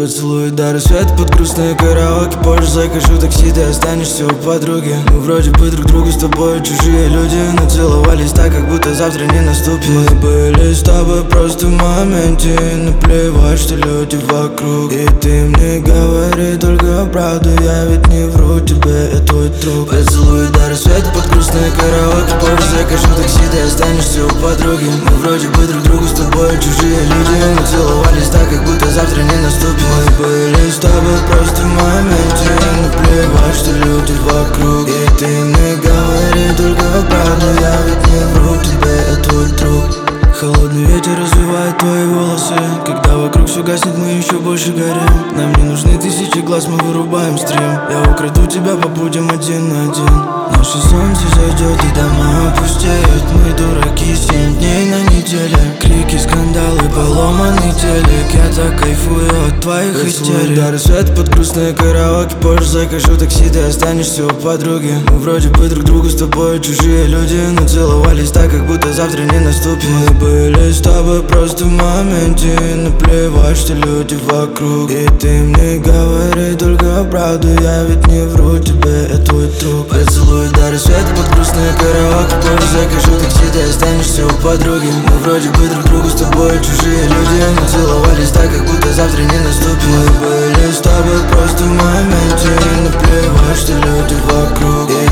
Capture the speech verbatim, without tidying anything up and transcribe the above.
Поцелуй до рассвета под грустные караоке. Позже закажу такси, ты останешься у подруги. Мы вроде бы друг другу с тобой чужие люди, но целовались так, как будто завтра не наступит. Мы были с тобой просто в моменте, наплевать, что люди вокруг. И ты мне говори только правду, я ведь не вру тебе, я твой друг. Поцелуй до рассвета под грустные караоке. Позже закажу такси, ты останешься у подруги. Мы вроде бы друг другу с тобой чужие люди, но целовались так, как будто завтра не наступит. Мы были с тобой просто в моменте, наплевать, что люди вокруг. И ты мне говори только правду, я ведь не вру тебе, я твой друг. Холодный ветер развивает твои волосы. Когда вокруг все гаснет, мы еще больше горим. Нам не нужны тысячи глаз, мы вырубаем стрим. Я украду тебя, побудем один на один. Наше солнце зайдет и дома опустеют. Мы дураки, семь дней на неделе. Крики, скандалы, поломанный телек. Я так кайфую от твоих истерик. До рассвета под грустные караоке. Позже закажу такси, ты останешься у подруги. Мы вроде бы друг другу с тобой чужие люди, но целовались так, как будто завтра не наступит. Мы были с тобой просто в моменте, наплевать, что люди вокруг. И ты мне говори только правду, я ведь не вру тебе, я твой друг. Поцелуй до рассвета под грустные караоке. Позже закажу такси, ты останешься у подруги. Мы вроде бы друг другу с тобой чужие люди, но целовались так, как будто завтра не наступит. Мы были с тобой просто в моменте, наплевать, что люди вокруг.